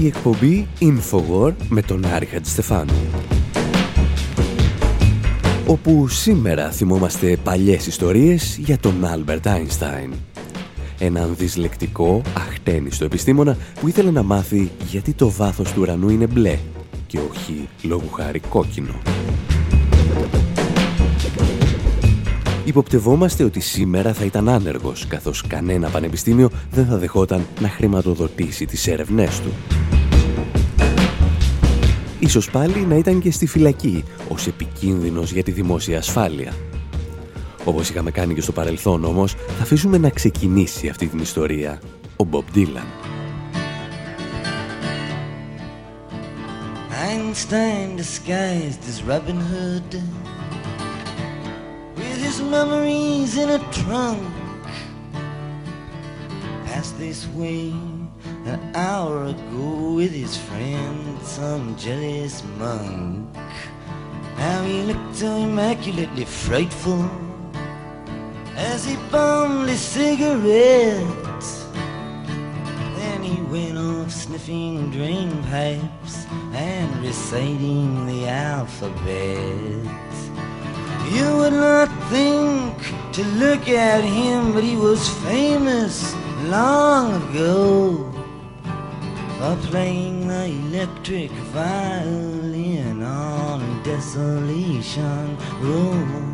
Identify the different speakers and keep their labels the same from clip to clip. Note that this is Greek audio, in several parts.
Speaker 1: η εκπομπή Infowar με τον Άρη Χατζηστεφάνου, όπου σήμερα θυμόμαστε παλιές ιστορίες για τον Άλμπερτ Άινστάιν. Έναν δυσλεκτικό, αχτένιστο επιστήμονα που ήθελε να μάθει γιατί το βάθος του ουρανού είναι μπλε και όχι λόγου χάρη κόκκινο. Υποπτευόμαστε ότι σήμερα θα ήταν άνεργος, καθώς κανένα πανεπιστήμιο δεν θα δεχόταν να χρηματοδοτήσει τις έρευνές του. Ίσως πάλι να ήταν και στη φυλακή, ως επικίνδυνος για τη δημόσια ασφάλεια. Όπως είχαμε κάνει και στο παρελθόν όμως, θα αφήσουμε να ξεκινήσει αυτή την ιστορία ο Bob Dylan.
Speaker 2: Einstein disguised as Robin Hood, with his memories in a trunk, passed this way an hour ago with his friend, some jealous monk. Now he looked so immaculately frightful as he bummed his cigarette. Then he went off sniffing drain pipes and reciting the alphabet. You would not think to look at him, but he was famous long ago for playing the electric violin on Desolation Road.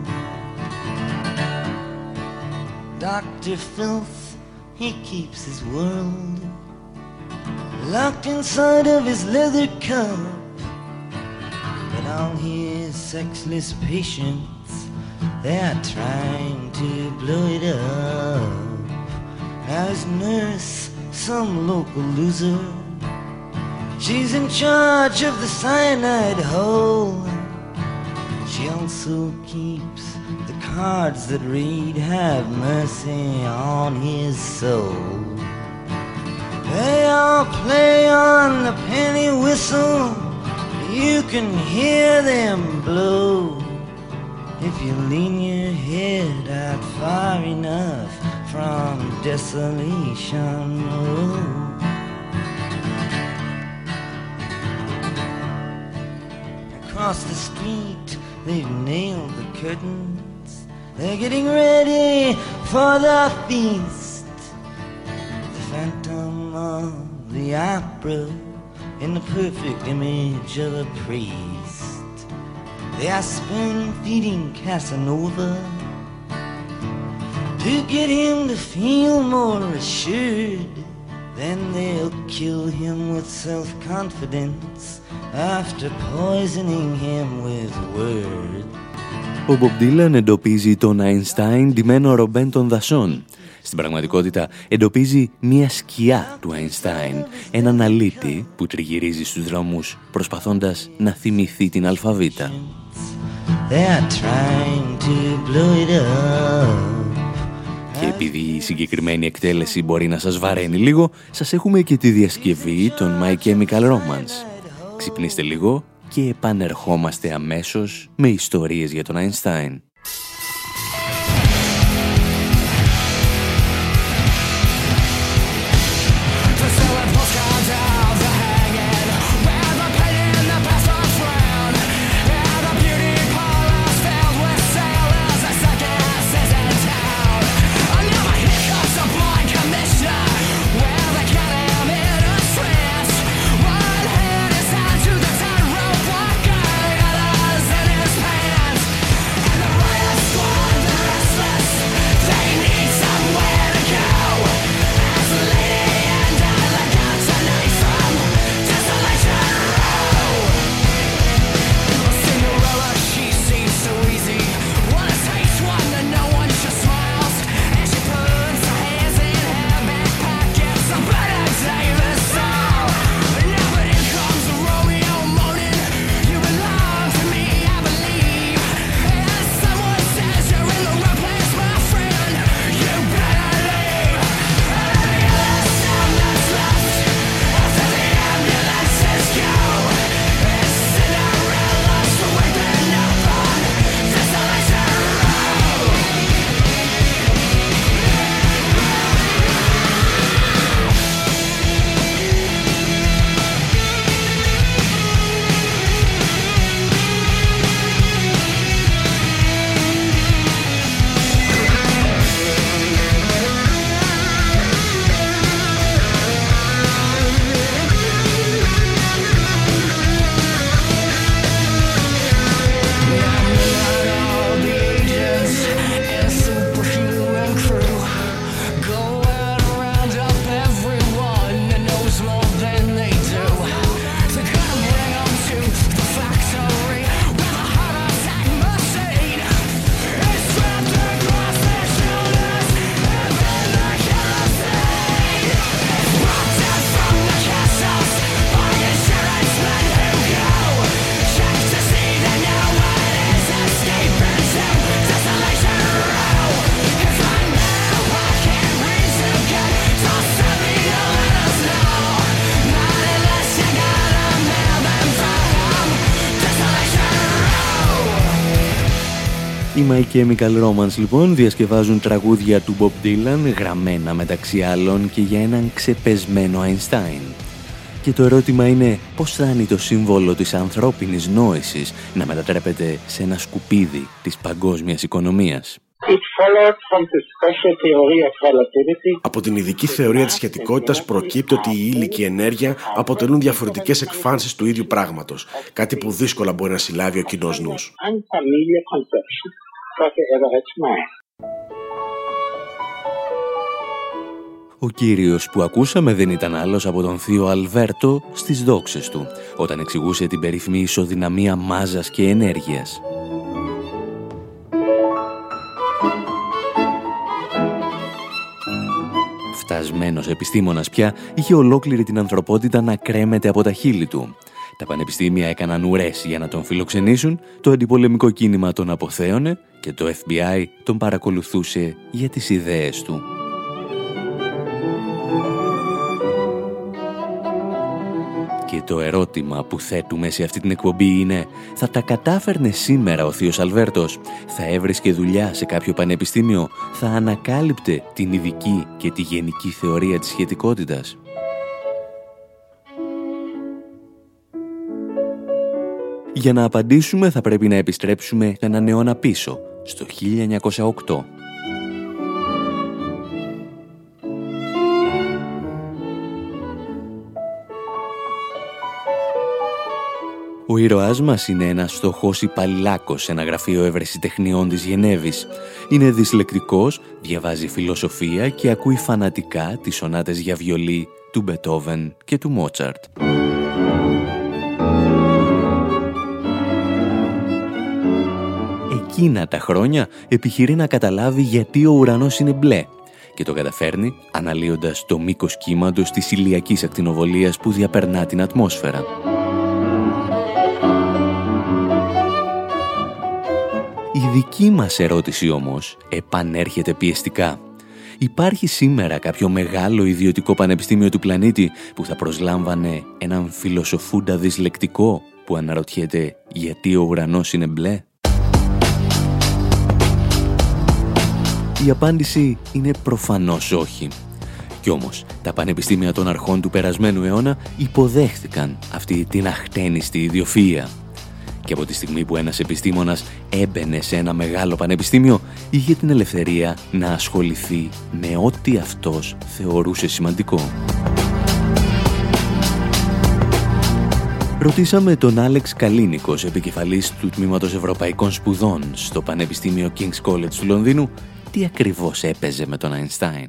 Speaker 2: Dr. Filth, he keeps his world locked inside of his leather cup, but all his sexless patients, they're trying to blow it up. Now his nurse, some local loser, she's in charge of the cyanide hole. She also keeps the cards that read, "Have mercy on his soul." They all play on the penny whistle, you can hear them blow if you lean your head out far enough from Desolation Road. Across the street they've nailed the curtains, they're getting ready for the feast. The Phantom of the Opera in the perfect image of a priest. They are spoon-feeding Casanova to get him to feel more assured. Then they'll kill him with self-confidence after poisoning him with words.
Speaker 1: Ο Bob Dylan εντοπίζει τον Einstein ντυμένο ρομπέν των δασών. Στην πραγματικότητα εντοπίζει μία σκιά του Einstein, έναν αλήτη που τριγυρίζει στους δρόμους προσπαθώντας να θυμηθεί την αλφαβήτα. Και επειδή η συγκεκριμένη εκτέλεση μπορεί να σας βαραίνει λίγο, σας έχουμε και τη διασκευή των My Chemical Romance. Ξυπνήστε λίγο και επανερχόμαστε αμέσως με ιστορίες για τον Einstein.
Speaker 3: The
Speaker 1: Οι My Chemical Romance λοιπόν διασκευάζουν τραγούδια του Bob Dylan γραμμένα μεταξύ άλλων και για έναν ξεπεσμένο Einstein. Και το ερώτημα είναι πώς φτάνει το σύμβολο της ανθρώπινης νόησης να μετατρέπεται σε ένα σκουπίδι της παγκόσμιας οικονομίας.
Speaker 3: Από την ειδική θεωρία της σχετικότητας προκύπτει ότι η ύλη και η ενέργεια αποτελούν διαφορετικές εκφάνσεις του ίδιου πράγματος, κάτι που δύσκολα μπορεί να συλλάβει ο κοινός νους.
Speaker 1: Ο κύριος που ακούσαμε δεν ήταν άλλος από τον θείο Αλβέρτο στις δόξες του, όταν εξηγούσε την περίφημη ισοδυναμία μάζας και ενέργειας. Φτασμένος επιστήμονας πια, είχε ολόκληρη την ανθρωπότητα να κρέμεται από τα χείλη του. Τα πανεπιστήμια έκαναν ουρές για να τον φιλοξενήσουν, το αντιπολεμικό κίνημα τον αποθέωνε και το FBI τον παρακολουθούσε για τις ιδέες του. Και το ερώτημα που θέτουμε σε αυτή την εκπομπή είναι: θα τα κατάφερνε σήμερα ο θείος Αλβέρτος? Θα έβρισκε δουλειά σε κάποιο πανεπιστήμιο? Θα ανακάλυπτε την ειδική και τη γενική θεωρία της σχετικότητας? Για να απαντήσουμε θα πρέπει να επιστρέψουμε έναν αιώνα πίσω, στο 1908. Ο ήρωάς μας είναι ένας φτωχός υπαλληλάκος σε ένα γραφείο ευρεσιτεχνιών της Γενέβης. Είναι δυσλεκτικός, διαβάζει φιλοσοφία και ακούει φανατικά τις σονάτες για βιολί του Μπετόβεν και του Μότσαρτ. Εκείνα τα χρόνια επιχειρεί να καταλάβει γιατί ο ουρανός είναι μπλε και το καταφέρνει αναλύοντας το μήκος κύματος της ηλιακής ακτινοβολίας που διαπερνά την ατμόσφαιρα. Η δική μας ερώτηση όμως επανέρχεται πιεστικά. Υπάρχει σήμερα κάποιο μεγάλο ιδιωτικό πανεπιστήμιο του πλανήτη που θα προσλάμβανε έναν φιλοσοφούντα δυσλεκτικό που αναρωτιέται γιατί ο ουρανός είναι μπλε? Η απάντηση είναι προφανώς όχι. Κι όμως, τα πανεπιστήμια των αρχών του περασμένου αιώνα υποδέχθηκαν αυτή την αχτένιστη ιδιοφυΐα. Και από τη στιγμή που ένας επιστήμονας έμπαινε σε ένα μεγάλο πανεπιστήμιο, είχε την ελευθερία να ασχοληθεί με ό,τι αυτός θεωρούσε σημαντικό. Ρωτήσαμε τον Άλεξ Καλίνικος, επικεφαλής του Τμήματος Ευρωπαϊκών Σπουδών στο Πανεπιστήμιο King's College του Λονδίνου, τι ακριβώς έπαιζε με τον Einstein.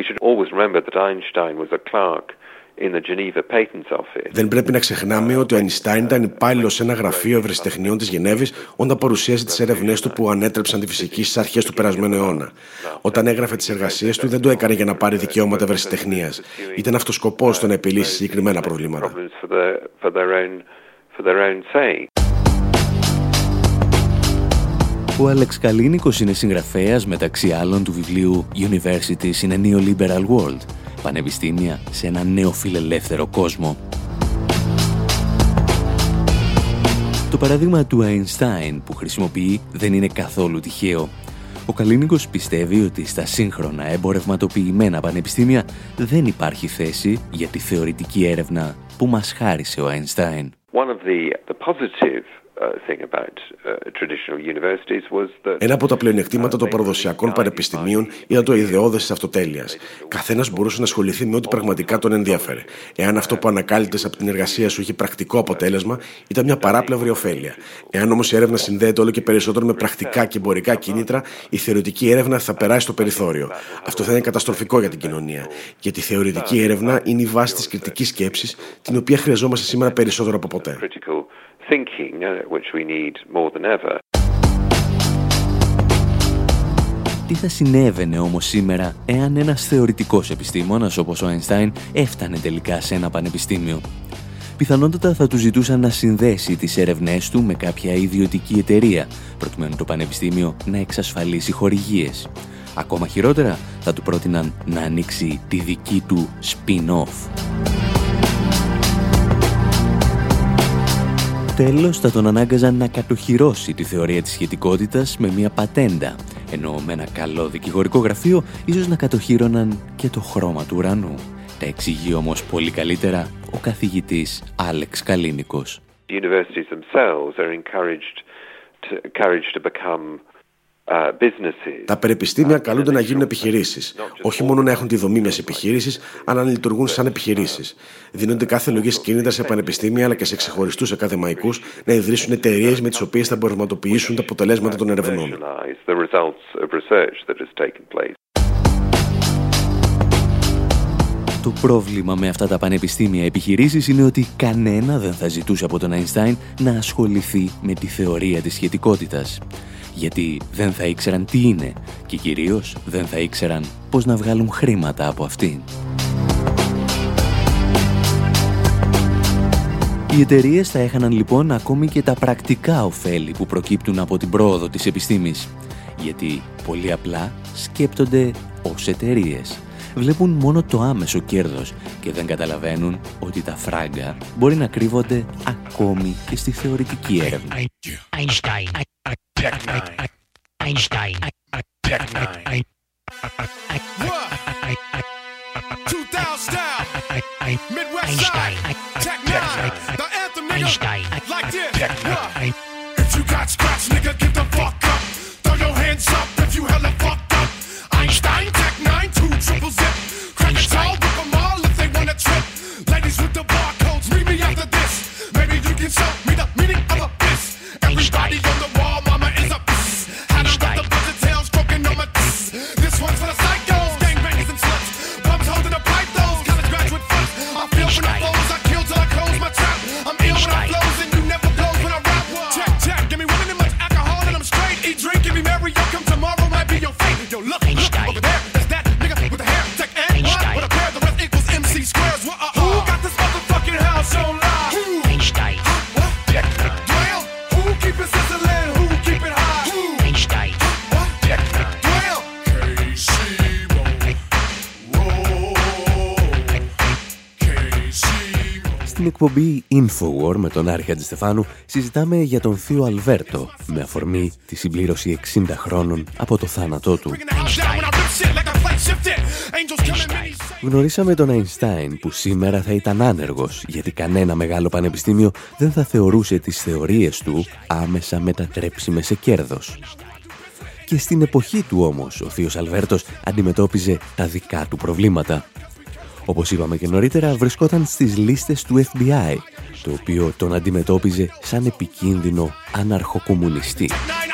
Speaker 3: Δεν πρέπει να ξεχνάμε ότι ο Einstein ήταν υπάλληλος σε ένα γραφείο ευρεσιτεχνιών της Γενέβης όταν παρουσίασε τις έρευνές του που ανέτρεψαν τη φυσική στις αρχές του περασμένου αιώνα. Όταν έγραφε τις εργασίες του, δεν το έκανε για να πάρει δικαιώματα ευρεσιτεχνίας. Ήταν αυτός σκοπός του να επιλύσει συγκεκριμένα προβλήματα.
Speaker 1: Ο Άλεξ Καλίνικος είναι συγγραφέας μεταξύ άλλων του βιβλίου Universities in a Neoliberal World, πανεπιστήμια σε ένα νεοφιλελεύθερο κόσμο. Το παράδειγμα του Einstein που χρησιμοποιεί δεν είναι καθόλου τυχαίο. Ο Καλίνικος πιστεύει ότι στα σύγχρονα εμπορευματοποιημένα πανεπιστήμια δεν υπάρχει θέση για τη θεωρητική έρευνα που μας χάρισε ο Einstein.
Speaker 3: Ένα από τα πλεονεκτήματα των παραδοσιακών πανεπιστημίων ήταν το ιδεώδες της αυτοτέλειας. Καθένας μπορούσε να ασχοληθεί με ό,τι πραγματικά τον ενδιαφέρε. Εάν αυτό που ανακάλυπτες από την εργασία σου είχε πρακτικό αποτέλεσμα, ήταν μια παράπλευρη ωφέλεια. Εάν όμως η έρευνα συνδέεται όλο και περισσότερο με πρακτικά και εμπορικά κίνητρα, η θεωρητική έρευνα θα περάσει στο περιθώριο. Αυτό θα είναι καταστροφικό για την κοινωνία. Γιατί η θεωρητική έρευνα είναι η βάση της κριτικής σκέψης, την οποία χρειαζόμαστε σήμερα περισσότερο από ποτέ.
Speaker 1: Τι θα συνέβαινε όμως σήμερα εάν ένας θεωρητικός επιστήμονας όπως ο Einstein έφτανε τελικά σε ένα πανεπιστήμιο? Πιθανότατα θα του ζητούσαν να συνδέσει τις έρευνές του με κάποια ιδιωτική εταιρεία, προκειμένου το πανεπιστήμιο να εξασφαλίσει χορηγίες. Ακόμα χειρότερα, θα του πρότειναν να ανοίξει τη δική του spin-off. τέλος θα τον ανάγκαζαν να κατοχυρώσει τη θεωρία της σχετικότητας με μια πατέντα, ενώ με ένα καλό δικηγορικό γραφείο ίσως να κατοχύρωναν και το χρώμα του ουρανού. Τα εξηγεί όμως πολύ καλύτερα ο καθηγητής Άλεξ Καλίνικος.
Speaker 3: Τα πανεπιστήμια καλούνται να γίνουν επιχειρήσεις. Όχι μόνο να έχουν τη δομή μιας επιχείρησης, αλλά να λειτουργούν σαν επιχειρήσεις. Δίνονται κάθε λογής κίνητρα σε πανεπιστήμια αλλά και σε ξεχωριστούς ακαδημαϊκούς να ιδρύσουν εταιρείες με τις οποίες θα πραγματοποιήσουν τα αποτελέσματα των ερευνών.
Speaker 1: Το πρόβλημα με αυτά τα πανεπιστήμια επιχειρήσεις είναι ότι κανένα δεν θα ζητούσε από τον Αϊνστάιν να ασχοληθεί με τη θεωρία της σχετικότητας. Γιατί δεν θα ήξεραν τι είναι και κυρίως δεν θα ήξεραν πώς να βγάλουν χρήματα από αυτήν. Οι εταιρείες θα έχαναν λοιπόν ακόμη και τα πρακτικά ωφέλη που προκύπτουν από την πρόοδο της επιστήμης. Γιατί πολύ απλά σκέπτονται ως εταιρείες. Βλέπουν μόνο το άμεσο κέρδος και δεν καταλαβαίνουν ότι τα φράγκα μπορεί να κρύβονται ακόμη και στη θεωρητική έρευνα. Einstein. Tech Nine. 2000 style. Midwest side. Tech Nine. The anthem, nigga. Like this. If you got scratch, nigga, get the fuck up. Throw your hands up if you hella fucked up. Einstein, Tech Nine, 2 triple zip. Crack a tall, whip them all if they wanna trip. Ladies with the barcodes, meet me after this. Maybe you can show me the meaning of a piss. Everybody on the wall, mama is a piss. This one's for the psychos, gangbangers and sluts. Bums holding a pipe, those college graduate funds. I feel when I flows, I kill till I close my trap. I'm ill when I flows and you never blows when I rap. Check, check, give me women and much alcohol and I'm straight. Eat, drink, give me merry, yo, come tomorrow might be your fate. Yo, look over there, that's that nigga with the hair. Tech and what? With a pair, the rest equals MC squares. Who got this motherfucking house on live? Who? Einstein. What? Tech Nine. Well, who keep it sizzling? Who keep it high? Who? Einstein. What? Tech Nine. Στην εκπομπή Infowar με τον Άρη Χατζηστεφάνου συζητάμε για τον θείο Αλβέρτο με αφορμή τη συμπλήρωση 60 χρόνων από το θάνατό του. Γνωρίσαμε τον Αϊνστάιν που σήμερα θα ήταν άνεργος γιατί κανένα μεγάλο πανεπιστήμιο δεν θα θεωρούσε τις θεωρίες του άμεσα μετατρέψιμες σε κέρδος. Και στην εποχή του όμως ο θείος Αλβέρτος αντιμετώπιζε τα δικά του προβλήματα. Όπως είπαμε και νωρίτερα, βρισκόταν στις λίστες του FBI, το οποίο τον αντιμετώπιζε σαν επικίνδυνο αναρχοκομμουνιστή.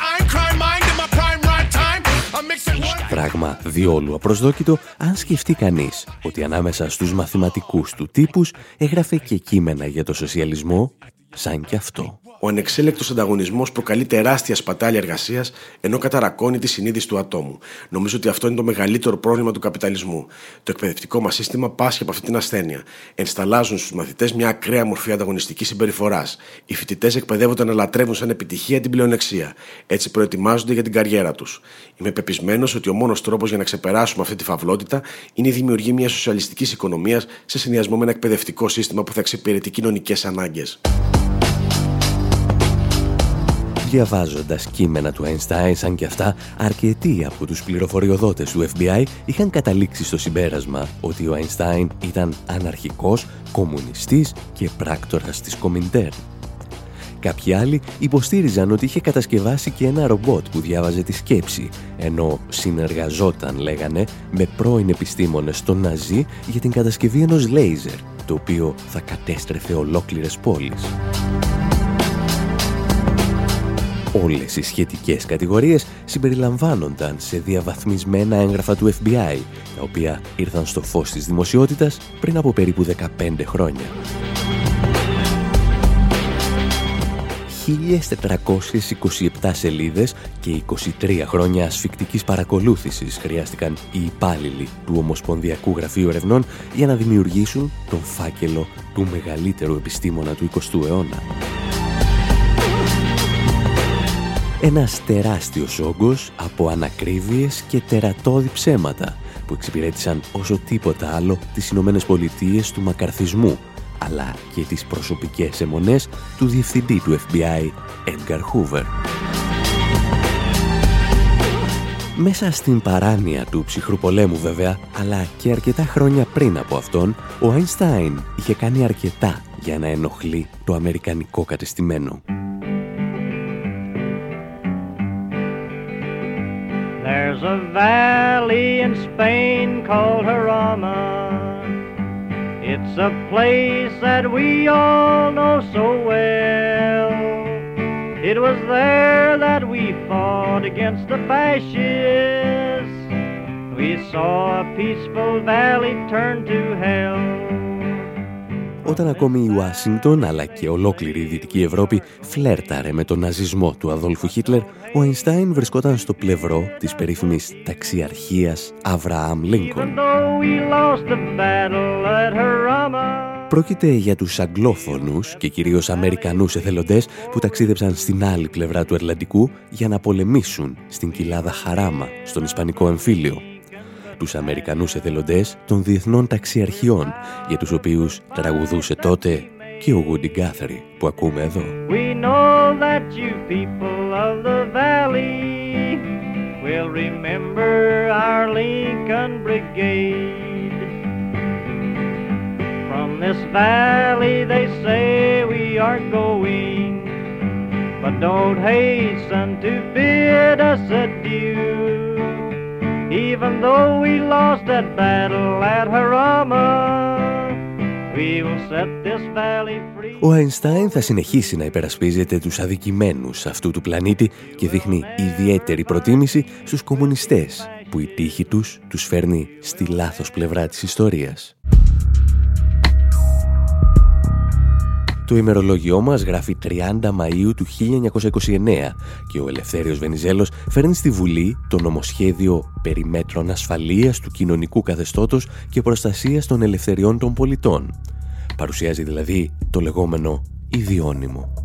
Speaker 1: Πράγμα διόλου απροσδόκητο, αν σκεφτεί κανείς ότι ανάμεσα στους μαθηματικούς του τύπους έγραφε και κείμενα για το σοσιαλισμό, σαν και αυτό.
Speaker 3: Ο ανεξέλεκτος ανταγωνισμός προκαλεί τεράστια σπατάλη εργασίας, ενώ καταρακώνει τη συνείδηση του ατόμου. Νομίζω ότι αυτό είναι το μεγαλύτερο πρόβλημα του καπιταλισμού. Το εκπαιδευτικό μας σύστημα πάσχει από αυτή την ασθένεια. Ενσταλλάζουν στους μαθητές μια ακραία μορφή ανταγωνιστικής συμπεριφοράς. Οι φοιτητές εκπαιδεύονται να λατρεύουν σαν επιτυχία την πλεονεξία. Έτσι προετοιμάζονται για την καριέρα τους. Είμαι πεπισμένος ότι ο μόνος τρόπος για να ξεπεράσουμε αυτή τη φαυλότητα είναι η δημιουργία μιας σοσιαλιστικής οικονομίας σε συνδυασμό με ένα εκπαιδευτικό σύστημα που θα εξυπηρετεί κοινωνικές ανάγκες.
Speaker 1: Διαβάζοντας κείμενα του Einstein σαν και αυτά, αρκετοί από τους πληροφοριοδότες του FBI είχαν καταλήξει στο συμπέρασμα ότι ο Einstein ήταν αναρχικός, κομμουνιστής και πράκτορας της Κομιντέρν. Κάποιοι άλλοι υποστήριζαν ότι είχε κατασκευάσει και ένα ρομπότ που διάβαζε τη σκέψη, ενώ συνεργαζόταν, λέγανε, με πρώην επιστήμονες των Ναζί για την κατασκευή ενός λέιζερ, το οποίο θα κατέστρεφε ολόκληρες πόλεις. Όλες οι σχετικές κατηγορίες συμπεριλαμβάνονταν σε διαβαθμισμένα έγγραφα του FBI, τα οποία ήρθαν στο φως της δημοσιότητας πριν από περίπου 15 χρόνια. 1.427 σελίδες και 23 χρόνια ασφικτικής παρακολούθησης χρειάστηκαν οι υπάλληλοι του Ομοσπονδιακού Γραφείου Ερευνών για να δημιουργήσουν τον φάκελο του μεγαλύτερου επιστήμονα του 20ου αιώνα. Ένας τεράστιος όγκος από ανακρίβειες και τερατώδη ψέματα που εξυπηρέτησαν όσο τίποτα άλλο τις Ηνωμένες Πολιτείες του μακαρθισμού, αλλά και τις προσωπικές αιμονές του διευθυντή του FBI, Edgar Hoover. Μέσα στην παράνοια του ψυχρού πολέμου βέβαια, αλλά και αρκετά χρόνια πριν από αυτόν, ο Αϊνστάιν είχε κάνει αρκετά για να ενοχλεί το αμερικανικό κατεστημένο.
Speaker 4: There's a valley in Spain called Jarama. It's a place that we all know so well. It was there that we fought against the fascists. We saw a peaceful valley turn to hell.
Speaker 1: Όταν ακόμη η Ουάσιγκτον αλλά και ολόκληρη η Δυτική Ευρώπη φλέρταρε με τον ναζισμό του Αδόλφου Χίτλερ, ο Αϊνστάιν βρισκόταν στο πλευρό της περίφημης ταξιαρχίας Αβραάμ Λίνκον. Πρόκειται για τους αγγλόφωνους και κυρίως Αμερικανούς εθελοντές που ταξίδεψαν στην άλλη πλευρά του Ατλαντικού για να πολεμήσουν στην κοιλάδα Χαράμα, στον Ισπανικό εμφύλιο. Τους Αμερικανούς εθελοντές των διεθνών ταξιαρχιών, για τους οποίους τραγουδούσε τότε και ο Woody Guthrie που ακούμε εδώ.
Speaker 4: We know that you people of the valley will remember our Lincoln Brigade. From this valley they say we are going, but don't hasten to bid us adieu. Even though we lost that battle at Jarama, we will set this valley free.
Speaker 1: Ο Αϊνστάιν θα συνεχίσει να υπερασπίζεται τους αδικημένους αυτού του πλανήτη και δείχνει ιδιαίτερη προτίμηση στους κομμουνιστές, που η τύχη τους φέρνει στη λάθος πλευρά της ιστορίας. Το ημερολόγιό μας γράφει 30 Μαΐου του 1929 και ο Ελευθέριος Βενιζέλος φέρνει στη Βουλή το νομοσχέδιο περί μέτρων ασφαλείας του κοινωνικού καθεστώτος και προστασίας των ελευθεριών των πολιτών. Παρουσιάζει δηλαδή το λεγόμενο ιδιώνυμο.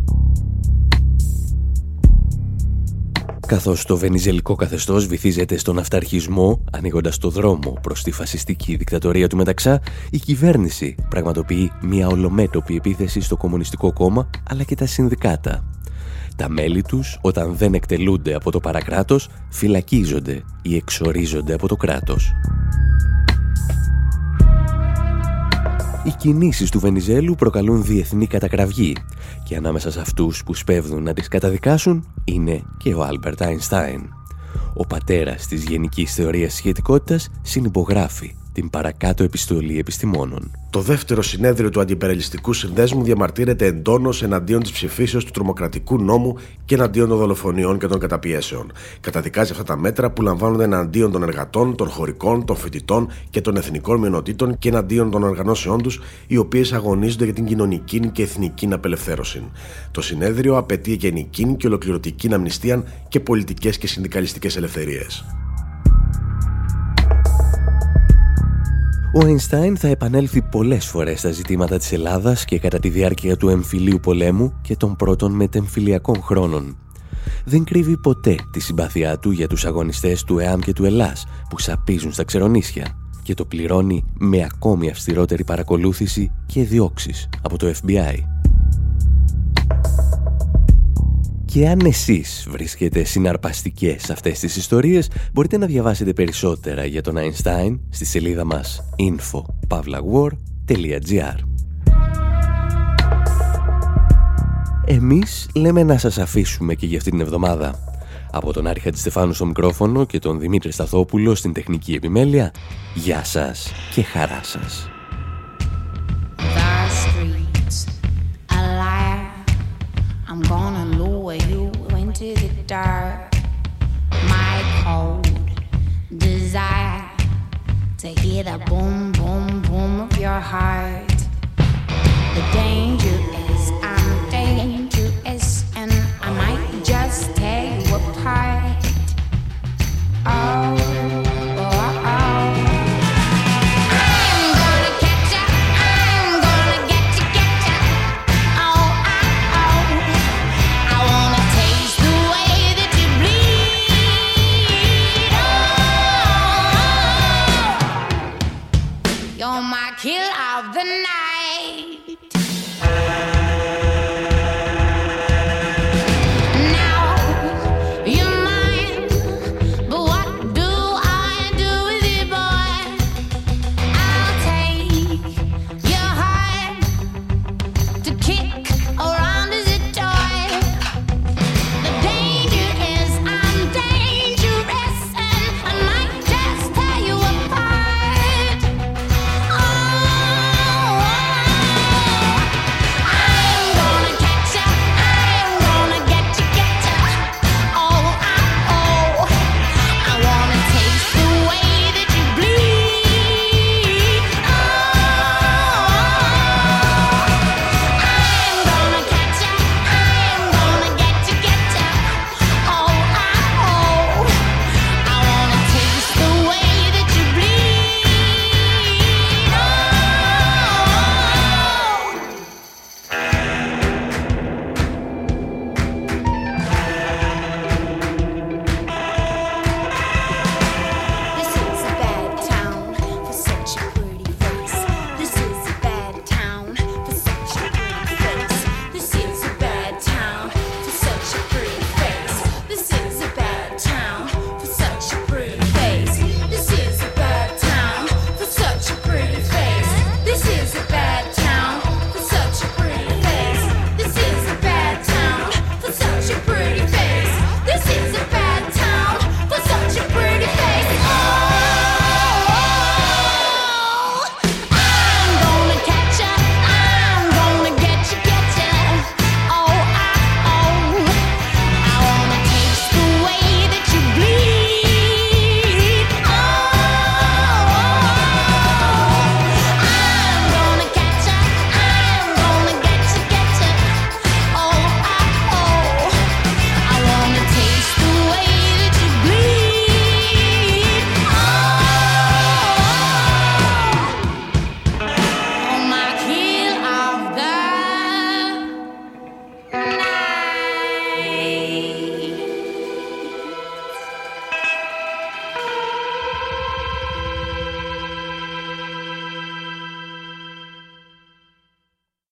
Speaker 1: Καθώς το βενιζελικό καθεστώς βυθίζεται στον αυταρχισμό, ανοίγοντας το δρόμο προς τη φασιστική δικτατορία του Μεταξά, η κυβέρνηση πραγματοποιεί μια ολομέτωπη επίθεση στο Κομμουνιστικό Κόμμα, αλλά και τα συνδικάτα. Τα μέλη τους, όταν δεν εκτελούνται από το παρακράτος, φυλακίζονται ή εξορίζονται από το κράτος. Οι κινήσεις του Βενιζέλου προκαλούν διεθνή κατακραυγή και ανάμεσα σε αυτούς που σπέβδουν να τις καταδικάσουν είναι και ο Άλμπερτ Αϊνστάιν. Ο πατέρας της γενικής θεωρίας σχετικότητας συνυπογράφει την παρακάτω επιστολή επιστημόνων.
Speaker 3: Το δεύτερο συνέδριο του Αντιυπεριαλιστικού Συνδέσμου διαμαρτύρεται εντόνως εναντίον της ψηφίσεως του τρομοκρατικού νόμου και εναντίον των δολοφονιών και των καταπιέσεων. Καταδικάζει αυτά τα μέτρα που λαμβάνονται εναντίον των εργατών, των χωρικών, των φοιτητών και των εθνικών μειονοτήτων και εναντίον των οργανώσεών τους, οι οποίες αγωνίζονται για την κοινωνική και εθνική απελευθέρωση. Το συνέδριο απαιτεί γενική και ολοκληρωτική αμνηστία και πολιτικές και συνδικαλιστικές ελευθερίες.
Speaker 1: Ο Αϊνστάιν θα επανέλθει πολλές φορές στα ζητήματα της Ελλάδας και κατά τη διάρκεια του εμφυλίου πολέμου και των πρώτων μετεμφυλιακών χρόνων. Δεν κρύβει ποτέ τη συμπάθειά του για τους αγωνιστές του ΕΑΜ και του Ελλάς που σαπίζουν στα ξερονήσια και το πληρώνει με ακόμη αυστηρότερη παρακολούθηση και διώξεις από το FBI. Και αν εσείς βρίσκετε συναρπαστικές σε αυτές τις ιστορίες, μπορείτε να διαβάσετε περισσότερα για τον Αϊνστάιν στη σελίδα μας info.pavlawar.gr. Εμείς λέμε να σας αφήσουμε και για αυτή την εβδομάδα. Από τον Άρη Χατζηστεφάνου στο μικρόφωνο και τον Δημήτρη Σταθόπουλο στην τεχνική επιμέλεια, γεια σας και χαρά σας.
Speaker 5: I'm gonna lure you into the dark. My cold desire to hear the boom, boom, boom of your heart.